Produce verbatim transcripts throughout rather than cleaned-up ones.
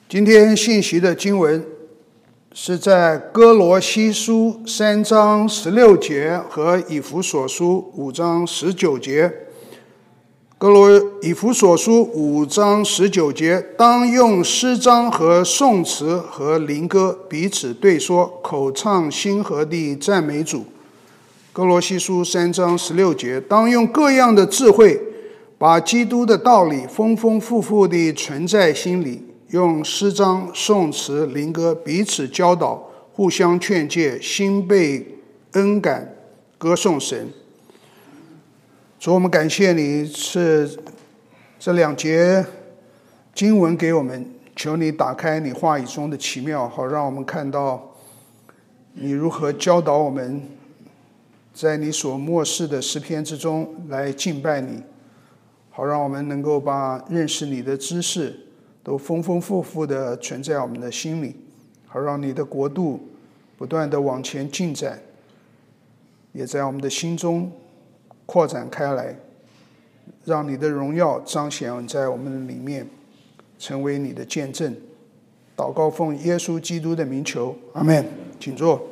今天信息的经文是在哥罗西书三章十六节和以弗所书五章十九节。哥罗以弗所书五章十九节，当用诗章和颂词和灵歌彼此对说，口唱心和地赞美主。哥罗西书三章十六节，当用各样的智慧，把基督的道理丰丰富富地存在心里，用诗章、颂词、灵歌彼此教导，互相劝诫，心被恩感，歌颂神。主，我们感谢你赐这两节经文给我们，求你打开你话语中的奇妙，好让我们看到你如何教导我们在你所默示的诗篇之中来敬拜你，好让我们能够把认识你的知识都丰丰富富地存在我们的心里，好让你的国度不断地往前进展，也在我们的心中扩展开来，让你的荣耀彰显在我们的里面，成为你的见证。祷告奉耶稣基督的名求，阿们。请坐。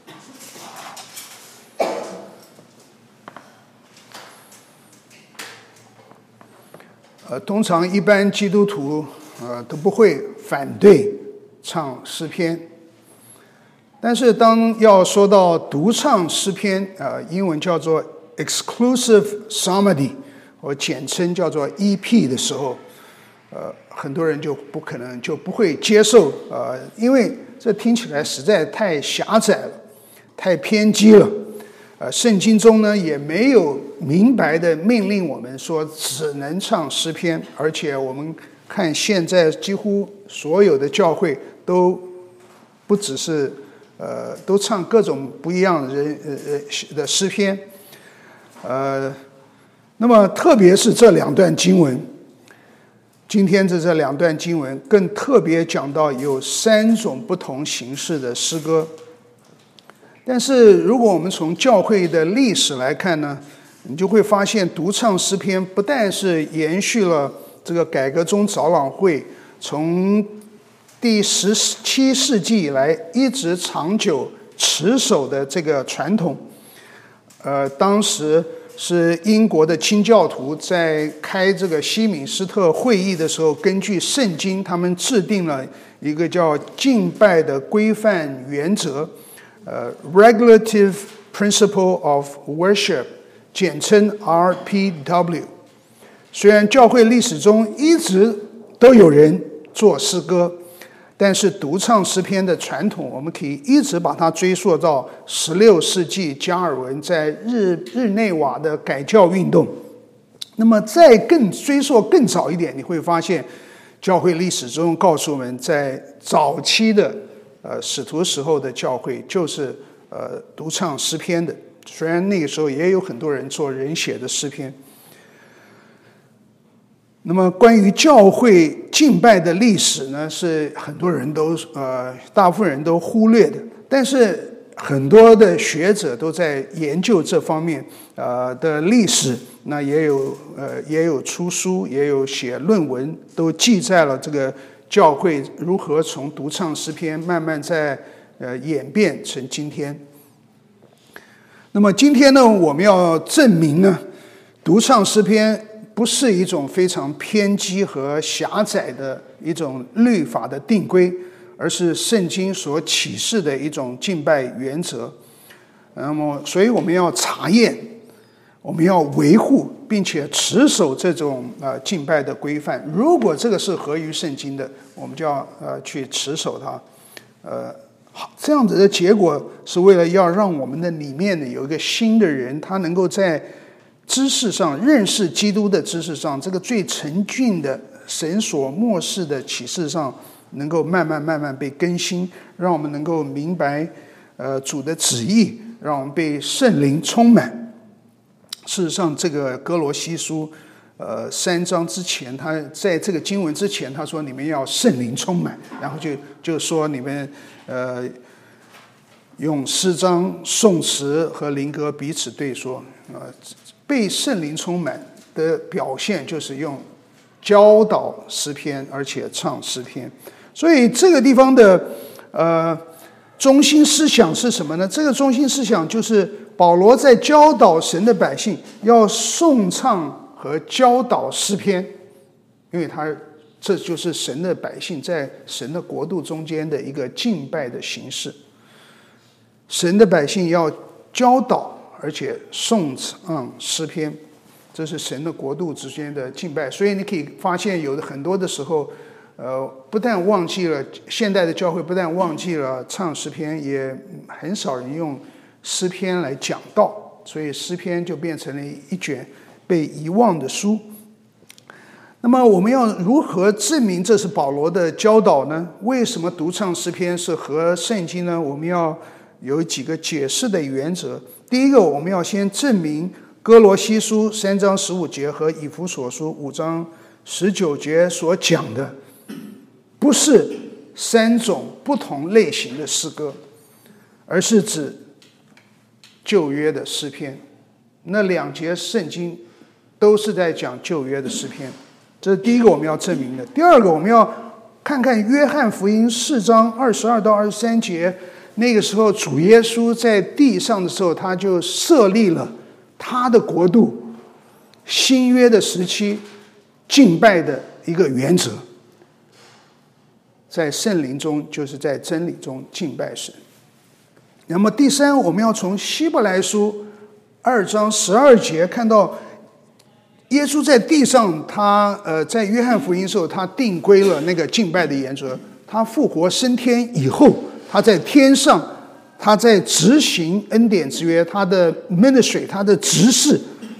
呃，通常一般基督徒呃都不会反对唱诗篇，但是当要说到独唱诗篇，呃，英文叫做 exclusive psalmody， 或简称叫做 E P 的时候，呃，很多人就不可能就不会接受，呃，因为这听起来实在太狭窄了，太偏激了。呃，圣经中呢也没有明白的命令我们说只能唱诗篇，而且我们看现在几乎所有的教会都不只是呃都唱各种不一样的人呃呃的诗篇。呃，那么特别是这两段经文，今天的这两段经文更特别讲到有三种不同形式的诗歌。但是如果我们从教会的历史来看呢，你就会发现独唱诗篇不但是延续了这个改革宗长老会从第十七世纪以来一直长久持守的这个传统。呃，当时是英国的清教徒在开这个西敏斯特会议的时候，根据圣经他们制定了一个叫敬拜的规范原则，呃 Regulative Principle of Worship， 简称 R P W。 虽然教会历史中一直都有人做诗歌，但是独唱诗篇的传统，我们可以一直把它追溯到十六世纪加尔文在日日内瓦的改教运动。那么再更追溯更早一点，你会发现教会历史中告诉我们，在早期的呃使徒时候的教会就是呃独唱诗篇的，虽然那个时候也有很多人做人写的诗篇。那么关于教会敬拜的历史呢，是很多人都呃大部分人都忽略的，但是很多的学者都在研究这方面呃的历史，那也有呃也有出书，也有写论文，都记载了这个教会如何从独唱诗篇慢慢在呃演变成今天。那么今天呢，我们要证明呢，独唱诗篇不是一种非常偏激和狭窄的一种律法的定规，而是圣经所启示的一种敬拜原则。那么所以我们要查验，我们要维护并且持守这种呃敬拜的规范。如果这个是合于圣经的，我们就要呃去持守它。呃这样子的结果是为了要让我们的里面呢有一个新的人，他能够在知识上认识基督的知识上，这个最沉峻的神所默示的启示上，能够慢慢慢慢被更新，让我们能够明白呃主的旨意，让我们被圣灵充满。事实上这个哥罗西书呃三章之前，他在这个经文之前他说你们要圣灵充满，然后就就说你们呃用诗章颂词和灵歌彼此对说。呃被圣灵充满的表现就是用教导诗篇，而且唱诗篇。 所以这个地方的呃中心思想是什么呢？这个中心思想就是保罗在教导神的百姓要颂唱和教导诗篇，因为他这就是神的百姓在神的国度中间的一个敬拜的形式。神的百姓要教导而且颂唱诗篇，这是神的国度之间的敬拜。所以你可以发现有的很多的时候呃，不但忘记了现代的教会不但忘记了唱诗篇，也很少人用诗篇来讲道，所以诗篇就变成了一卷被遗忘的书。那么我们要如何证明这是保罗的教导呢？为什么独唱诗篇是合圣经呢？我们要有几个解释的原则。第一个，我们要先证明哥罗西书三章十五节和以弗所书五章十九节所讲的不是三种不同类型的诗歌，而是指旧约的诗篇。那两节圣经都是在讲旧约的诗篇，这是第一个我们要证明的。第二个，我们要看看约翰福音四章二十二到二十三节，那个时候主耶稣在地上的时候，他就设立了他的国度新约的时期敬拜的一个原则，在圣灵中就是在真理中敬拜神。那么第三，我们要从希伯来书二章十二节看到耶稣在地上，他呃在约翰福音的时候，他定规了那个敬拜的原则。他复活升天以后，他在天上，他在执行恩典之约，他的 ministry， 他的执事，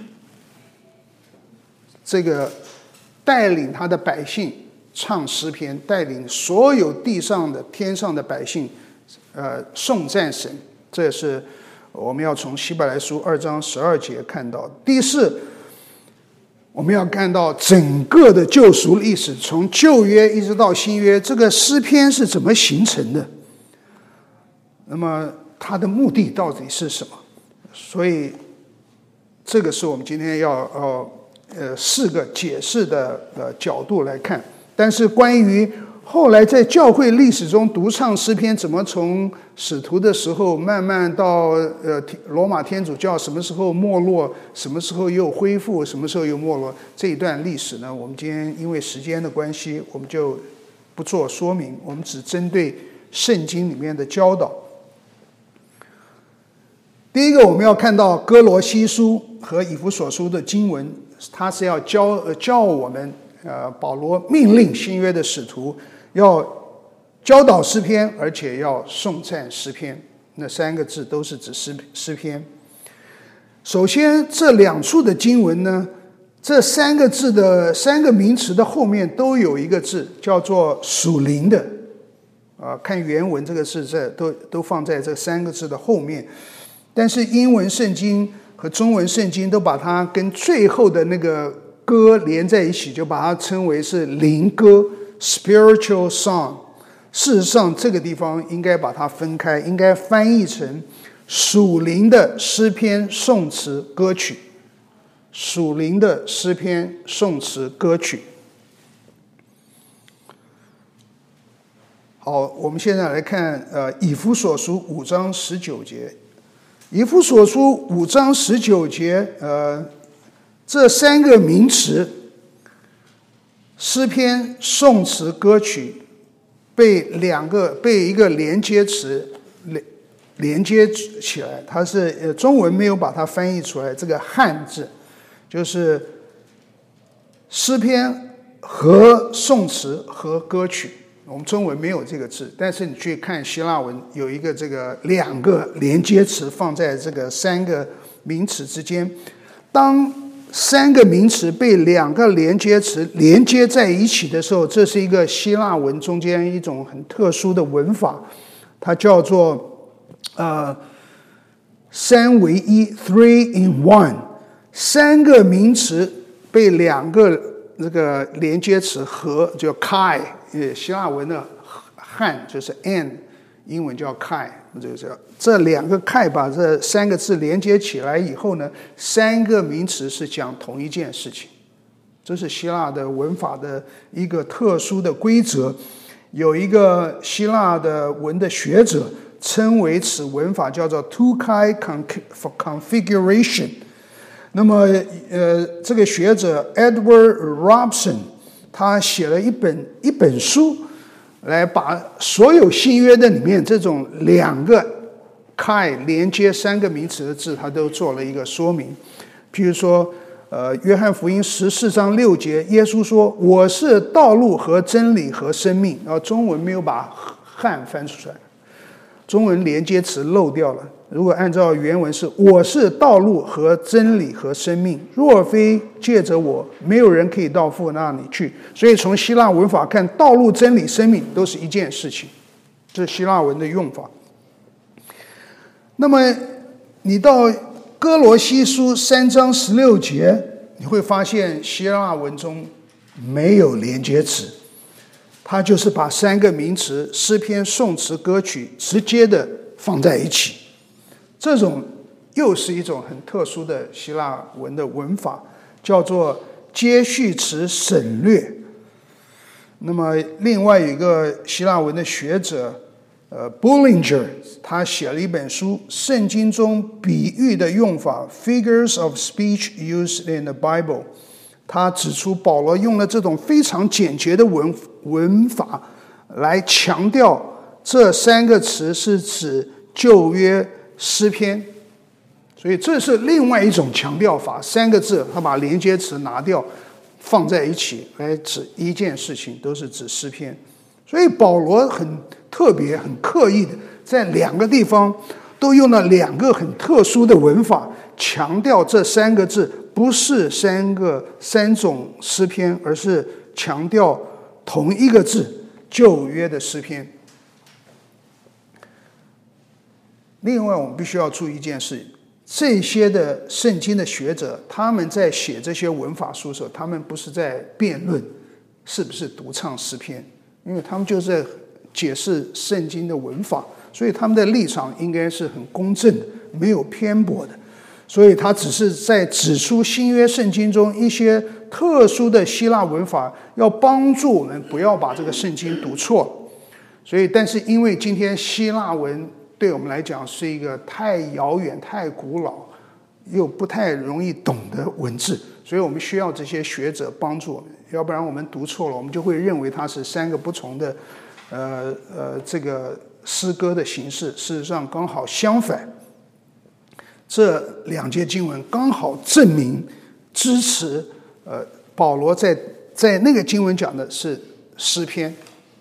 这个带领他的百姓唱诗篇，带领所有地上的天上的百姓呃颂赞神。这是我们要从希伯来书二章十二节看到。第四，我们要看到整个的救赎历史，从旧约一直到新约，这个诗篇是怎么形成的，那么它的目的到底是什么？所以这个是我们今天要呃呃四个解释的呃角度来看。但是关于后来在教会历史中独唱诗篇怎么从使徒的时候慢慢到呃罗马天主教什么时候没落，什么时候又恢复，什么时候又没落，这一段历史呢，我们今天因为时间的关系我们就不做说明，我们只针对圣经里面的教导。第一个，我们要看到哥罗西书和以弗所书的经文，它是要教呃教我们呃保罗命令新约的使徒要教导诗篇，而且要颂赞诗篇。那三个字都是指诗诗篇。首先，这两处的经文呢，这三个字的三个名词的后面都有一个字叫做属灵的。啊，看原文这个是在都都放在这三个字的后面。但是英文圣经和中文圣经都把它跟最后的那个歌连在一起，就把它称为是灵歌 spiritual song。 事实上这个地方应该把它分开，应该翻译成属灵的诗篇颂词歌曲，属灵的诗篇颂词歌曲。好，我们现在来看呃以弗所书五章十九节。以弗所书五章十九节，呃，这三个名词，诗篇、颂词、歌曲，被两个被一个连接词连连接起来。它是呃中文没有把它翻译出来，这个汉字就是诗篇和颂词和歌曲。我们中文没有这个字，但是你去看希腊文，有一个这个两个连接词放在这个三个名词之间。当三个名词被两个连接词连接在一起的时候，这是一个希腊文中间一种很特殊的文法，它叫做呃三为一 three in one。 三个名词被两个这个连接词合，叫 kai，希腊文的汉就是 and， 英文叫 kai， 就是这两个 kai 把这三个字连接起来以后呢，三个名词是讲同一件事情。这是希腊的文法的一个特殊的规则。 有一个希腊的文的学者称为此文法叫做 two-kai configuration。那么，呃，这个学者 Edward Robson 他写了一本一本书，来把所有新约的里面这种两个 kai 连接三个名词的字，他都做了一个说明。譬如说，呃，约翰福音十四章六节，耶稣说：“我是道路和真理和生命。”然后中文没有把汉翻出来，中文连接词漏掉了。如果按照原文是我是道路和真理和生命，若非借着我，没有人可以到父那里去。所以从希腊文法看，道路、真理、生命都是一件事情，这是希腊文的用法。那么你到哥罗西书三章十六节，你会发现希腊文中没有连接词，它就是把三个名词诗篇、颂词、歌曲直接的放在一起。这种又是一种很特殊的希腊文的文法，叫做接续词省略。那么另外有一个希腊文的学者呃 Bullinger 他写了一本书，圣经中比喻的用法 Figures of Speech Used in the Bible。 他指出保罗用了这种非常简洁的文文法来强调这三个词是指旧约诗篇，所以这是另外一种强调法，三个字他把连接词拿掉放在一起来指一件事情，都是指诗篇。所以保罗很特别很刻意的在两个地方都用了两个很特殊的文法，强调这三个字不是三个三种诗篇，而是强调同一个字，旧约的诗篇。另外我们必须要注意一件事，这些的圣经的学者他们在写这些文法书的时候，他们不是在辩论是不是独唱诗篇，因为他们就是在解释圣经的文法，所以他们的立场应该是很公正的，没有偏颇的。所以他只是在指出新约圣经中一些特殊的希腊文法，要帮助我们不要把这个圣经读错。所以但是因为今天希腊文对我们来讲是一个太遥远太古老又不太容易懂的文字，所以我们需要这些学者帮助我们，要不然我们读错了，我们就会认为它是三个不同的呃呃这个诗歌的形式。事实上刚好相反，这两节经文刚好证明支持呃保罗在在那个经文讲的是诗篇。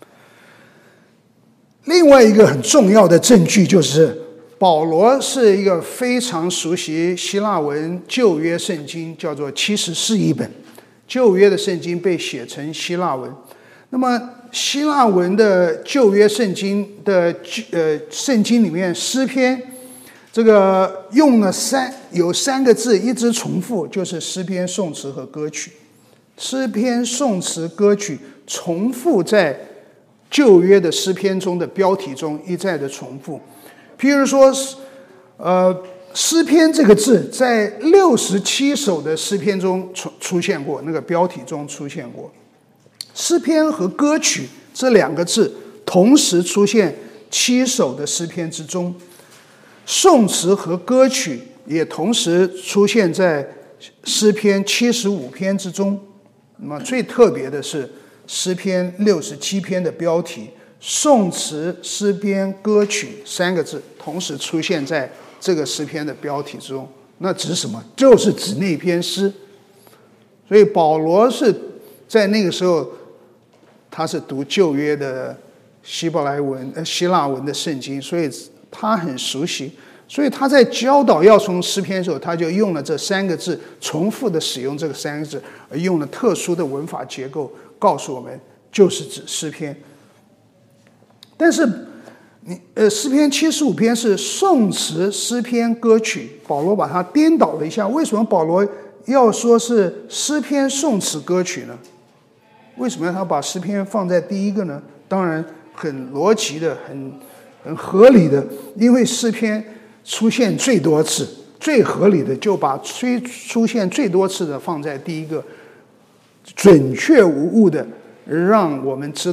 另外一个很重要的证据就是保罗是一个非常熟悉希腊文旧约圣经，叫做七十士译本，旧约的圣经被写成希腊文。那么希腊文的旧约圣经的呃圣经里面诗篇这个用了三有三个字一直重复，就是诗篇、颂词和歌曲。诗篇、颂词、歌曲重复在旧约的诗篇中的标题中一再的重复。譬如说呃，诗篇这个字在六十七首的诗篇中出出现过，那个标题中出现过。诗篇和歌曲这两个字同时出现七首的诗篇之中，颂词和歌曲也同时出现在诗篇七十五篇之中。那么最特别的是诗篇六十七篇的标题，颂词、诗篇、歌曲三个字同时出现在这个诗篇的标题之中，那指什么？就是指那篇诗。所以保罗是在那个时候他是读旧约的希伯来文、呃希腊文的圣经，所以他很熟悉。所以他在教导要从诗篇的时候，他就用了这三个字，重复的使用这个三个字，而用了特殊的文法结构告诉我们就是指诗篇。但是你呃，诗篇七十五篇是颂词、诗篇、歌曲，保罗把它颠倒了一下。为什么保罗要说是诗篇、颂词、歌曲呢？为什么要他把诗篇放在第一个呢？当然很逻辑的，很很合理的，因为诗篇出现最多次，最合理的就把出出现最多次的放在第一个，准确无误的让我们知道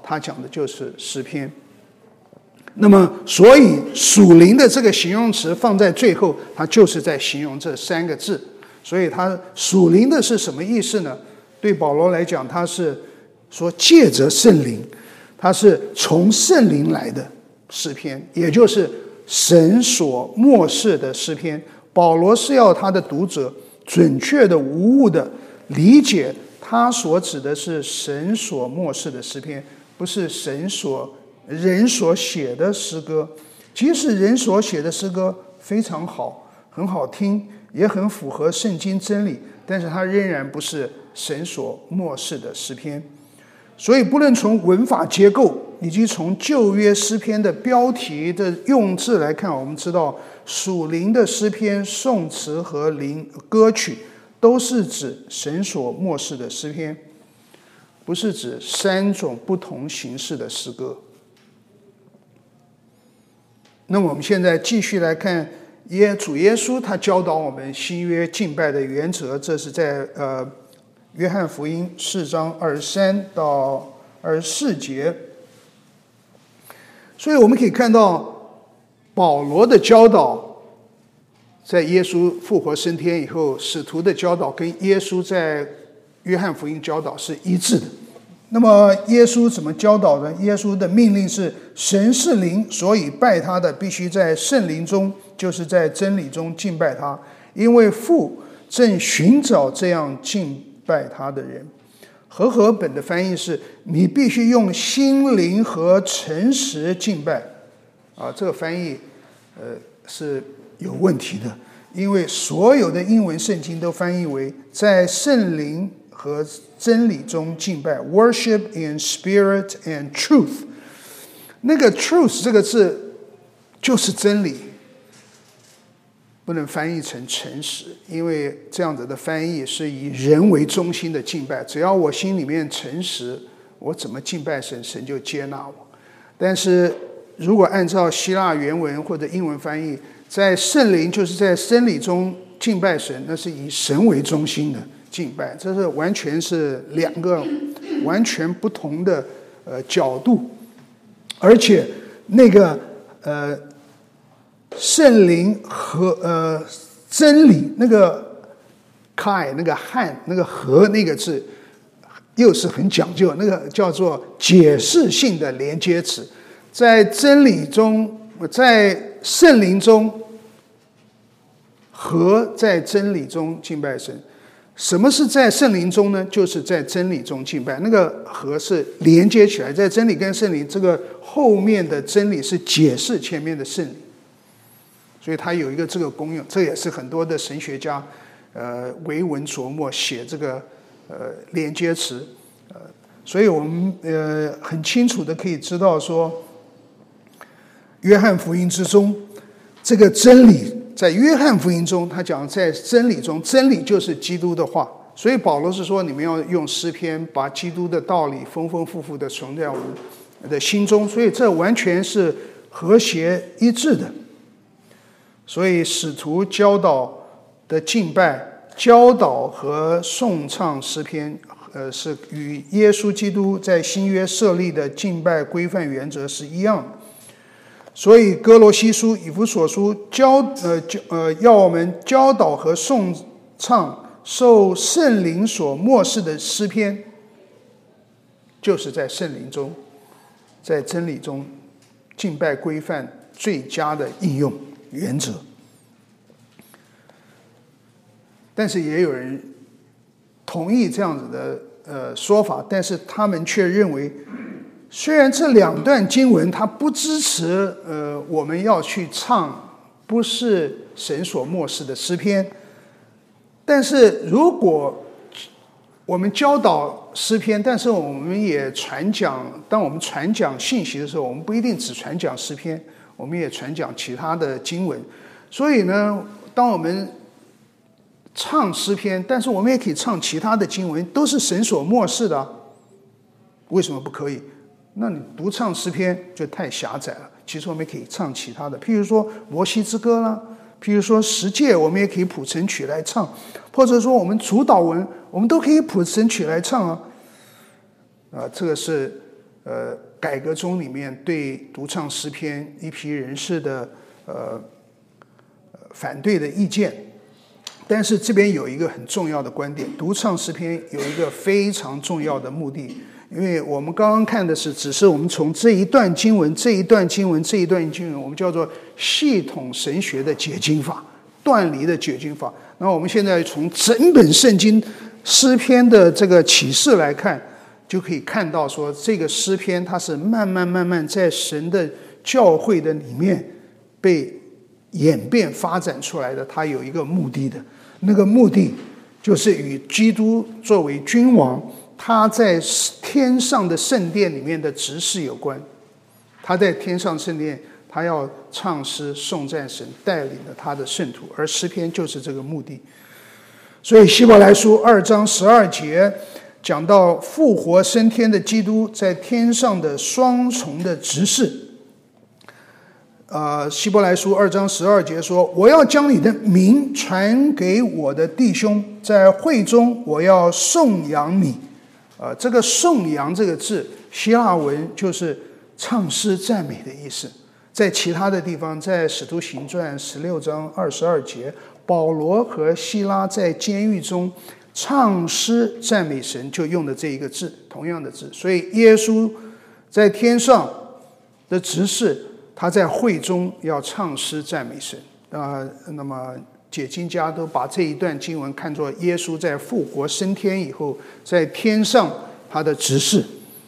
它讲的就是诗篇。那么所以属灵的这个形容词放在最后，它就是在形容这三个字。所以它属灵的是什么意思呢？对保罗来讲，他是说借着圣灵，它是从圣灵来的诗篇，也就是神所默示的诗篇。保罗是要他的读者准确的无误的理解他所指的是神所默示的诗篇，不是神所人所写的诗歌。即使人所写的诗歌非常好，很好听，也很符合圣经真理，但是它仍然不是神所默示的诗篇。所以不论从文法结构以及从旧约诗篇的标题的用字来看，我们知道属灵的诗篇、颂词和灵歌曲都是指神所默示的诗篇，不是指三种不同形式的诗歌。那么我们现在继续来看耶主耶稣他教导我们新约敬拜的原则，这是在呃约翰福音四章二十三到二十四节。所以我们可以看到保罗的教导在耶稣复活升天以后，使徒的教导跟耶稣在约翰福音教导是一致的。那么耶稣怎么教导呢？耶稣的命令是神是灵，所以拜他的必须在圣灵中，就是在真理中敬拜他，因为父正寻找这样敬拜他的人。和合本的翻译是你必须用心灵和诚实敬拜啊，这个翻译呃是有问题的，因为所有的英文圣经都翻译为在圣灵和真理中敬拜 worship in spirit and truth。 那个 truth 这个字就是真理，不能翻译成诚实，因为这样子的翻译是以人为中心的敬拜，只要我心里面诚实，我怎么敬拜神，神就接纳我。但是如果按照希腊原文或者英文翻译，在圣灵就是在真理中敬拜神，那是以神为中心的敬拜，这是完全是两个完全不同的呃角度。而且那个呃圣灵和呃真理那个开那个汉那个和那个字又是很讲究，那个叫做解释性的连接词，在真理中，在圣灵中和在真理中敬拜神。什么是在圣灵中呢？就是在真理中敬拜，那个和是连接起来，在真理跟圣灵这个后面的真理是解释前面的圣灵，所以它有一个这个功用。这也是很多的神学家呃为文琢磨写这个呃连接词，呃，所以我们呃很清楚的可以知道说，约翰福音之中这个真理。在约翰福音中他讲在真理中，真理就是基督的话，所以保罗是说你们要用诗篇把基督的道理丰丰富富的存在我们的心中，所以这完全是和谐一致的。所以使徒教导的敬拜教导和颂唱诗篇呃，是与耶稣基督在新约设立的敬拜规范原则是一样的。所以哥罗西书、以弗所书教呃教呃要我们教导和颂唱受圣灵所默示的诗篇，就是在圣灵中，在真理中敬拜规范最佳的应用原则。但是也有人同意这样子的呃说法，但是他们却认为，虽然这两段经文它不支持呃我们要去唱不是神所默示的诗篇，但是如果我们教导诗篇，但是我们也传讲，当我们传讲信息的时候，我们不一定只传讲诗篇，我们也传讲其他的经文。所以呢，当我们唱诗篇，但是我们也可以唱其他的经文，都是神所默示的，为什么不可以？那你独唱诗篇就太狭窄了。其实我们可以唱其他的，譬如说摩西之歌啦，譬如说十诫，我们也可以谱成曲来唱，或者说我们主祷文，我们都可以谱成曲来唱啊。啊，这个是呃改革中里面对独唱诗篇一批人士的呃反对的意见。但是这边有一个很重要的观点，独唱诗篇有一个非常重要的目的，因为我们刚刚看的是只是我们从这一段经文这一段经文这一段经文我们叫做系统神学的解经法，断离的解经法。那我们现在从整本圣经诗篇的这个启示来看，就可以看到说这个诗篇它是慢慢慢慢在神的教会的里面被演变发展出来的，它有一个目的的，那个目的就是与基督作为君王他在天上的圣殿里面的职事有关。他在天上圣殿他要唱诗颂赞神，带领了他的圣徒，而诗篇就是这个目的。所以希伯来书二章十二节讲到复活升天的基督在天上的双重的职事。呃，希伯来书二章十二节说，我要将你的名传给我的弟兄，在会中我要颂扬你。呃，这个颂扬这个字希腊文就是唱诗赞美的意思。在其他的地方，在使徒行传十六章二十二节，保罗和希拉在监狱中唱诗赞美神，就用的这一个字，同样的字。所以耶稣在天上的职事，他在会中要唱诗赞美神。呃，那么解经家都把这一段经文看作耶稣在复活升天以后，在天上他的职事。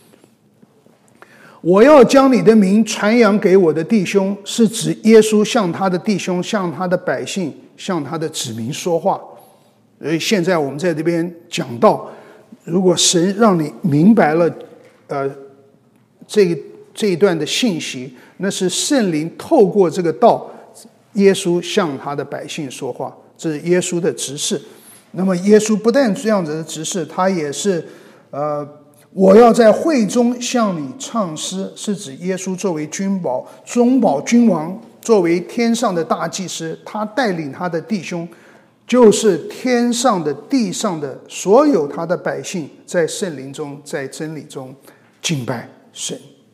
我要将你的名传扬给我的弟兄，是指耶稣向他的弟兄、向他的百姓、向他的子民说话。所以现在我们在这边讲到，如果神让你明白了呃这这一段的信息，那是圣灵透过这个道，耶稣向他的百姓说话，这是耶稣的职事。那么耶稣不但这样子的职事，他也是呃我要在会中向你唱诗，是指耶稣作为君宝、中保君王，作为天上的大祭司，他带领他的弟兄，就是天上的地上的所有他的百姓，在圣灵中在真理中敬拜神。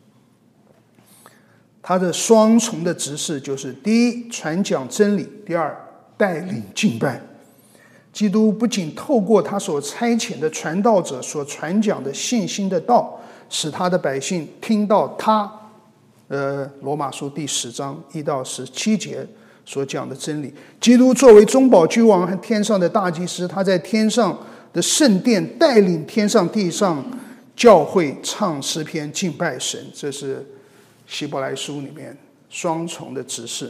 他的双重的职事就是第一传讲真理，第二带领敬拜。基督不仅透过他所差遣的传道者所传讲的信心的道，使他的百姓听到他呃，罗马书第十章一到十七节所讲的真理。基督作为中保君王和天上的大祭司，他在天上的圣殿带领天上地上教会唱诗篇敬拜神，这是希伯来书里面双重的职事。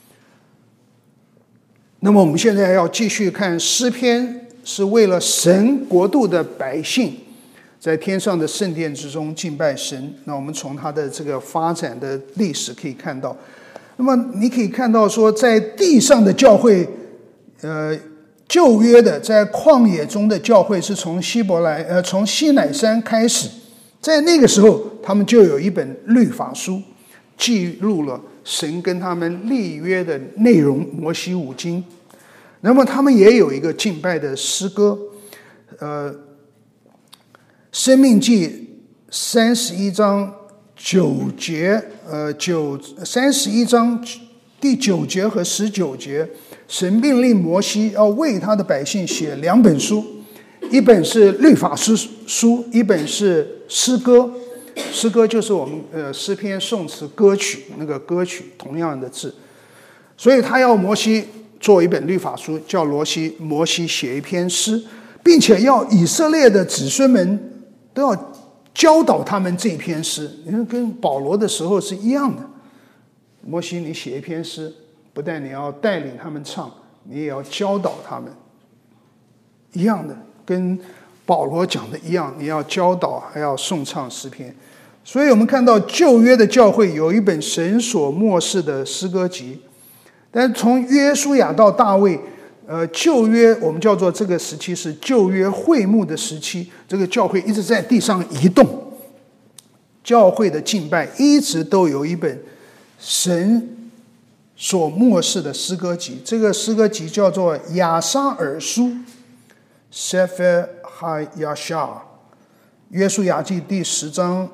那么我们现在要继续看诗篇，是为了神国度的百姓在天上的圣殿之中敬拜神。那我们从它的这个发展的历史可以看到，那么你可以看到说，在地上的教会，呃，旧约的在旷野中的教会是从希伯来呃从西乃山开始，在那个时候他们就有一本律法书，记录了神跟他们立约的内容，摩西五经。那么他们也有一个敬拜的诗歌，呃，申命记三十一章九节，呃九三十一章第九节和十九节，神命令摩西要为他的百姓写两本书，一本是律法书书，一本是诗歌。诗歌就是我们呃诗篇、颂词、歌曲，那个歌曲同样的字，所以他要摩西做一本律法书，叫罗西摩西写一篇诗，并且要以色列的子孙们都要教导他们这篇诗。你看，跟保罗的时候是一样的。摩西，你写一篇诗，不但你要带领他们唱，你也要教导他们，一样的，跟保罗讲的一样，你要教导，还要颂唱诗篇。所以我们看到旧约的教会有一本神所默示的诗歌集，但从约书亚到大卫，呃，旧约我们叫做这个时期是旧约会幕的时期，这个教会一直在地上移动，教会的敬拜一直都有一本神所默示的诗歌集，这个诗歌集叫做亚沙尔书 Sefer HaYashar， 约书亚记第十章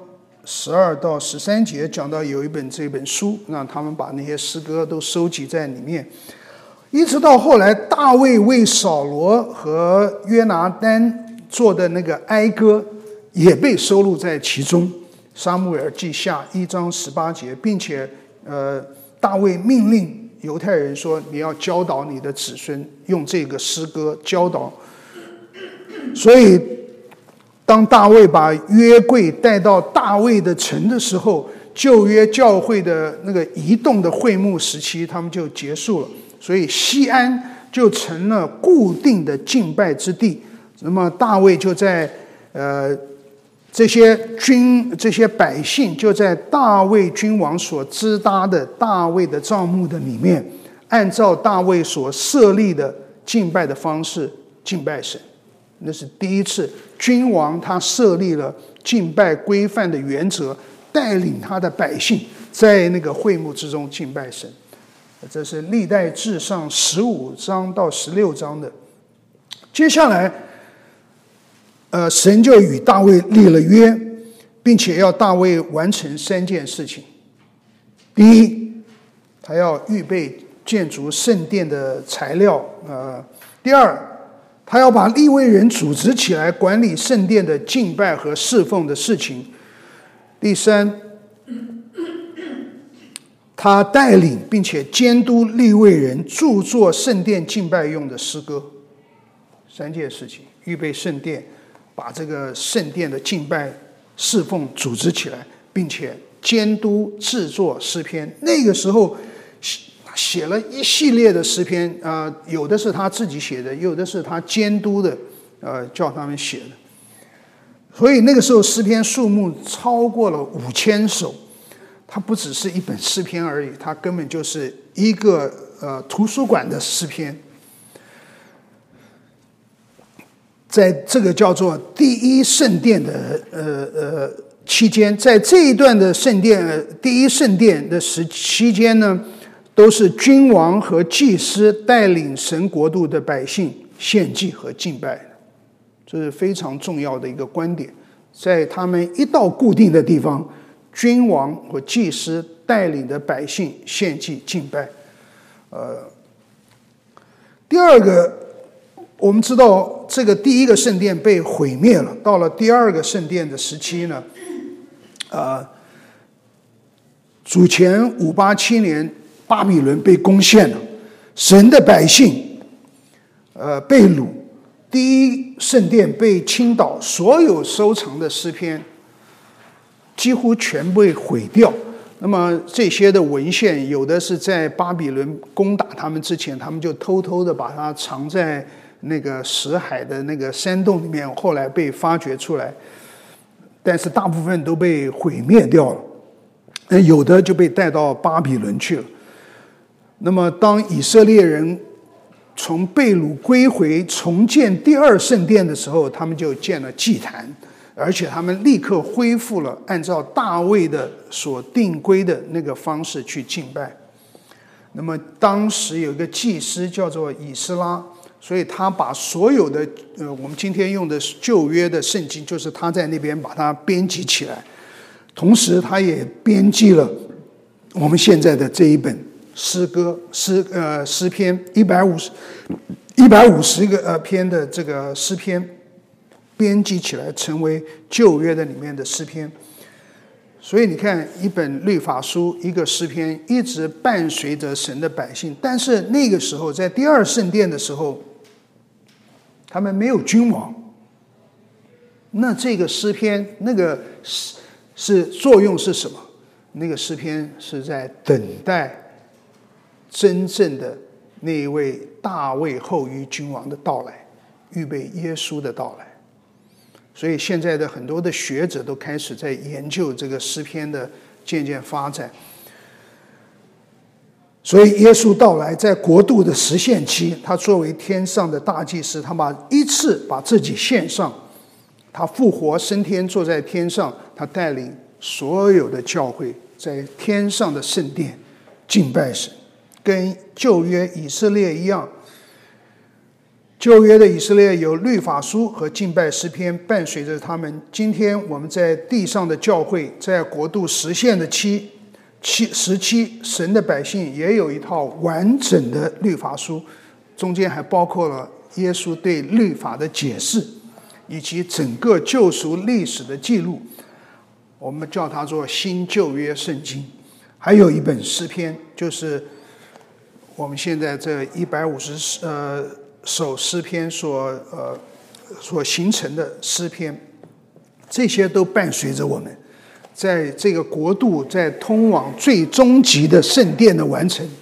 十二到十三节讲到有一本这本书，让他们把那些诗歌都收集在里面。一直到后来，大卫为扫罗和约拿单做的那个哀歌也被收录在其中，撒母耳记下一章十八节，并且呃，大卫命令犹太人说，你要教导你的子孙用这个诗歌教导。所以当大卫把约柜带到大卫的城的时候，旧约教会的那个移动的会幕时期他们就结束了，所以西安就成了固定的敬拜之地。那么大卫就在呃这些君这些百姓就在大卫君王所支搭的大卫的帐幕的里面，按照大卫所设立的敬拜的方式敬拜神。那是第一次君王他设立了敬拜规范的原则，带领他的百姓在那个会幕之中敬拜神。这是历代志上十五章到十六章的。接下来呃，神就与大卫立了约，并且要大卫完成三件事情。第一，他要预备建筑圣殿的材料。呃，第二，他要把利未人组织起来管理圣殿的敬拜和侍奉的事情。第三，他带领并且监督利未人著作圣殿敬拜用的诗歌。三件事情：预备圣殿，把这个圣殿的敬拜侍奉组织起来，并且监督制作诗篇。那个时候写了一系列的诗篇，呃，有的是他自己写的，有的是他监督的，呃，叫他们写的。所以那个时候诗篇数目超过了五千首，它不只是一本诗篇而已，它根本就是一个呃图书馆的诗篇。在这个叫做第一圣殿的呃呃期间，在这一段的圣殿、呃、第一圣殿的时期间呢，都是君王和祭司带领神国度的百姓献祭和敬拜的，这是非常重要的一个观点。在他们一到固定的地方，君王和祭司带领的百姓献祭敬拜。呃，第二个，我们知道这个第一个圣殿被毁灭了，到了第二个圣殿的时期呢，呃，主前五八七年。巴比伦被攻陷了，神的百姓呃被掳，第一圣殿被倾倒，所有收藏的诗篇几乎全被毁掉。那么这些的文献，有的是在巴比伦攻打他们之前，他们就偷偷的把它藏在那个死海的那个山洞里面，后来被发掘出来，但是大部分都被毁灭掉了，有的就被带到巴比伦去了。那么当以色列人从被掳归回重建第二圣殿的时候，他们就建了祭坛，而且他们立刻恢复了按照大卫的所定规的那个方式去敬拜。那么当时有一个祭司叫做以斯拉，所以他把所有的呃我们今天用的旧约的圣经，就是他在那边把它编辑起来，同时他也编辑了我们现在的这一本诗歌诗呃诗篇一百五十一百五十个呃篇的这个诗篇，编辑起来成为旧约的里面的诗篇。所以你看，一本律法书，一个诗篇，一直伴随着神的百姓。但是那个时候，在第二圣殿的时候，他们没有君王，那这个诗篇那个是是作用是什么？那个诗篇是在等待真正的那一位大卫后裔君王的到来，预备耶稣的到来。所以现在的很多的学者都开始在研究这个诗篇的渐渐发展。所以耶稣到来，在国度的实现期，他作为天上的大祭司，他把一次把自己献上，他复活升天，坐在天上，他带领所有的教会在天上的圣殿敬拜神，跟旧约以色列一样， 旧约的以色列有律法书和敬拜诗篇伴随着他们。今天我们在地上的教会，在国度实现的期期时期，神的百姓也有一套完整的律法书，中间还包括了耶稣对律法的解释，以及整个救赎历史的记录。我们叫它做新旧约圣经。还有一本诗篇，就是我们现在这一百五十呃首诗篇所呃所形成的诗篇，这些都伴随着我们在这个国度，在通往最终极的圣殿的完成，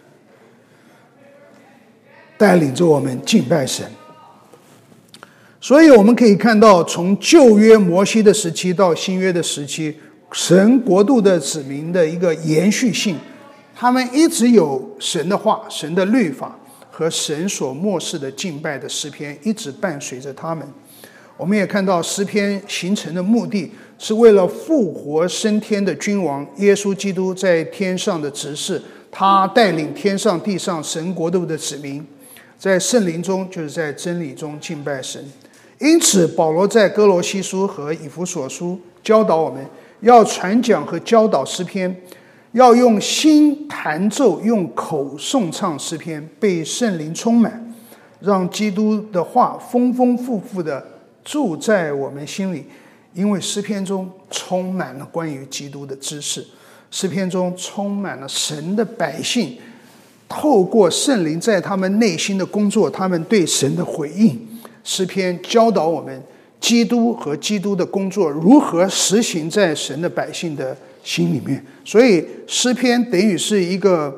带领着我们敬拜神。所以我们可以看到，从旧约摩西的时期到新约的时期，神国度的子民的一个延续性，他们一直有神的话、神的律法和神所默示的敬拜的诗篇一直伴随着他们。我们也看到诗篇形成的目的是为了复活升天的君王耶稣基督在天上的执事，他带领天上地上神国度的子民，在圣灵中，就是在真理中敬拜神。因此保罗在哥罗西书和以弗所书教导我们要传讲和教导诗篇，要用心弹奏，用口颂唱诗篇，被圣灵充满，让基督的话丰丰富富的住在我们心里。因为诗篇中充满了关于基督的知识，诗篇中充满了神的百姓透过圣灵在他们内心的工作，他们对神的回应。诗篇教导我们基督和基督的工作如何实行在神的百姓的心里面。所以诗篇等于是一个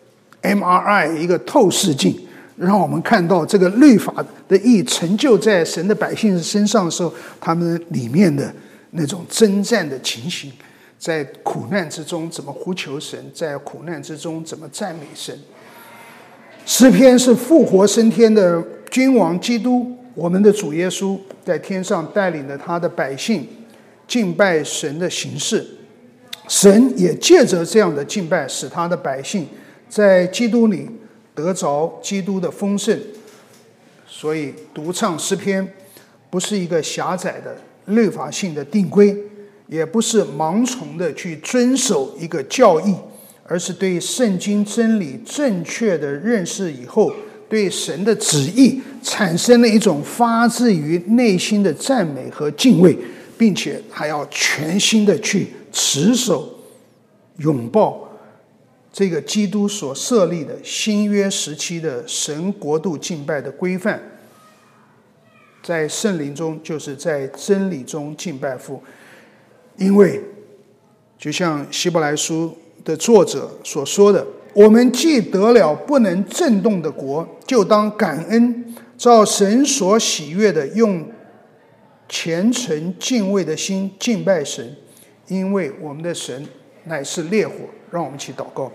M R I， 一个透视镜，让我们看到这个律法的意成就在神的百姓身上的时候，他们里面的那种征战的情形，在苦难之中怎么呼求神，在苦难之中怎么赞美神。诗篇是复活升天的君王基督，我们的主耶稣在天上带领着他的百姓敬拜神的形式，神也借着这样的敬拜使他的百姓在基督里得着基督的丰盛。所以独唱诗篇不是一个狭窄的律法性的定规，也不是盲从的去遵守一个教义，而是对圣经真理正确的认识以后，对神的旨意产生了一种发自于内心的赞美和敬畏，并且还要全心的去持守拥抱这个基督所设立的新约时期的神国度敬拜的规范。在圣灵中，就是在真理中敬拜父。因为就像希伯来书的作者所说的，我们既得了不能震动的国，就当感恩，照神所喜悦的用虔诚敬畏的心敬拜神，因为我们的神乃是烈火。让我们一起祷告。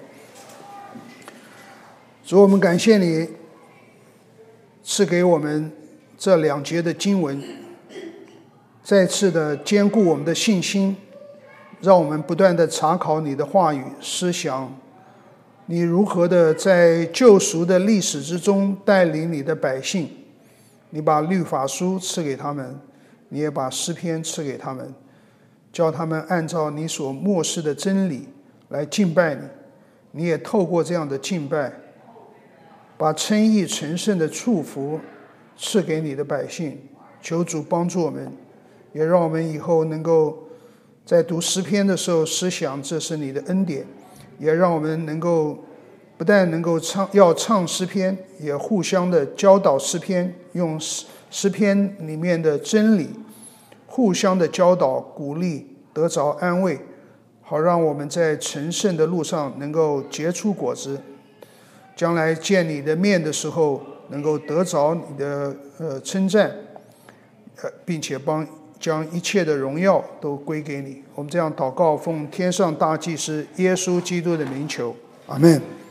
主，我们感谢你赐给我们这两节的经文，再次的坚固我们的信心，让我们不断的查考你的话语，思想你如何的在救赎的历史之中带领你的百姓。你把律法书赐给他们，你也把诗篇赐给他们，叫他们按照你所默示的真理来敬拜你。你也透过这样的敬拜，把称义成圣的祝福赐给你的百姓。求主帮助我们，也让我们以后能够在读诗篇的时候思想这是你的恩典，也让我们能够不但能够唱要唱诗篇，也互相的教导诗篇，用诗篇里面的真理互相的教导鼓励，得着安慰，好让我们在成圣的路上能够结出果子，将来见你的面的时候能够得着你的呃称赞，呃，并且帮将一切的荣耀都归给你。我们这样祷告，奉天上大祭司耶稣基督的名求，阿们。